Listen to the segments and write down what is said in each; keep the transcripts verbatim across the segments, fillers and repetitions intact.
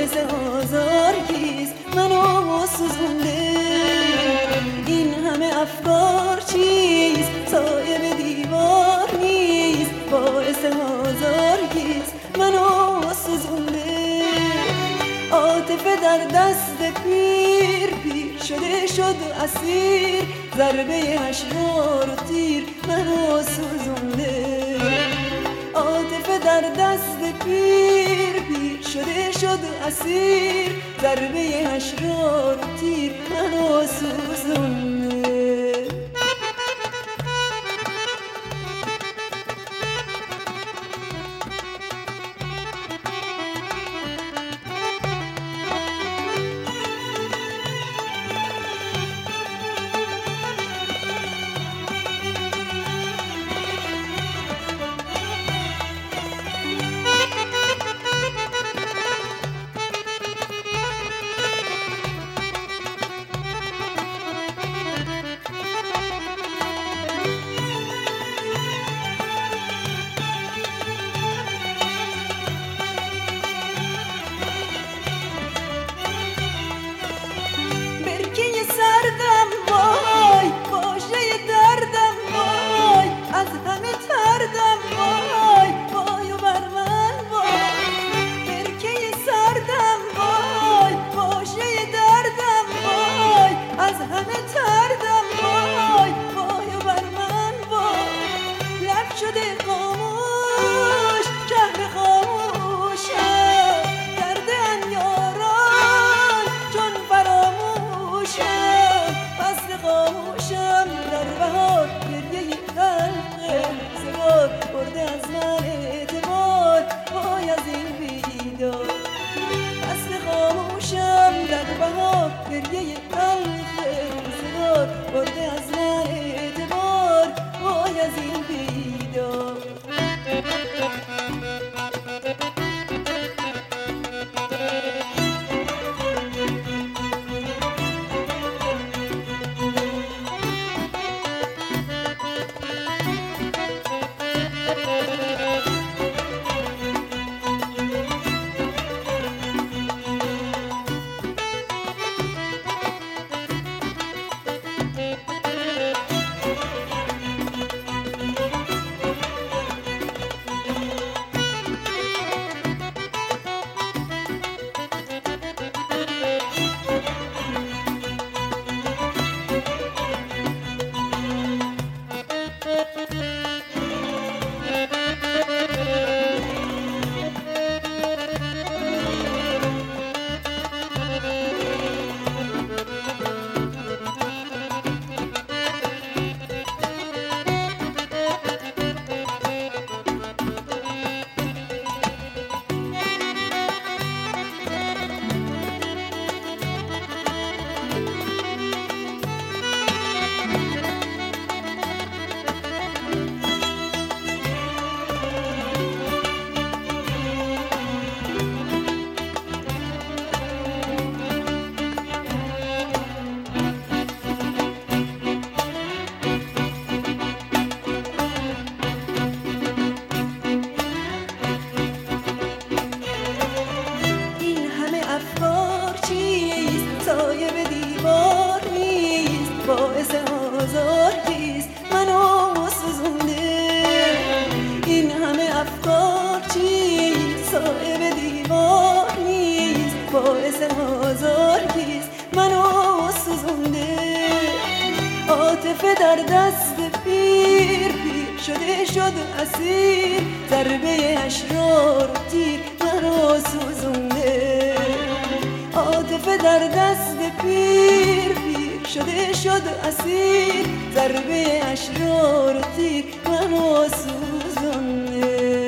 باعث آزار کیست منو سوزونده؟ این همه افکار چیست سایه به دیوار نیست؟ باعث آزار کیست منو سوزونده؟ عاطفه در دست پیر پیر شده شد اسیر، ضربه اشرار و تیر منو سوزونده. عاطفه در دست پیر پیر شده شد اسیر، ضربه اشرار و تیر منو سوزونده. برده از من اعتبار وای از این بیدار. باعث آزار کیست منو سوزونده؟ این همه افکار چیست صاحب دیوار نیست؟ باعث آزار کیست منو سوزونده؟ عاطفه در دست پیر پیر شده شد اسیر، ضربه اشرار و تیر منو سوزونده. عاطفه در دست پیر پیر شده شد اسیر، ضربه اشرار و تیر منو سوزونده.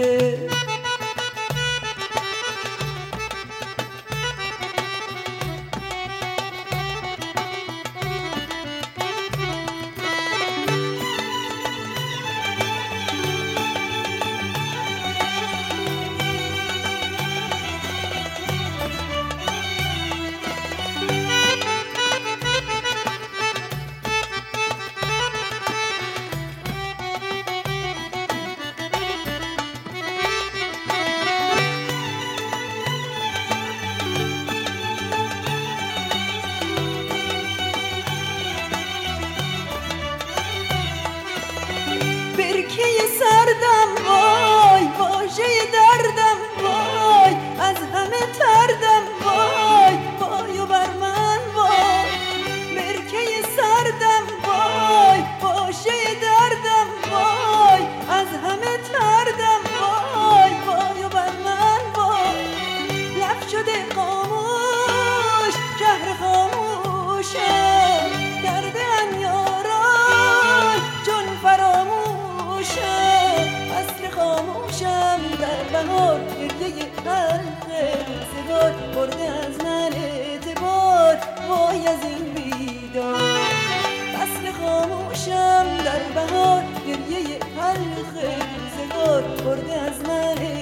برده از من اعتبار وای از این بیدار فصل خاموشم در بهار گریه تلخ روزگار برده از من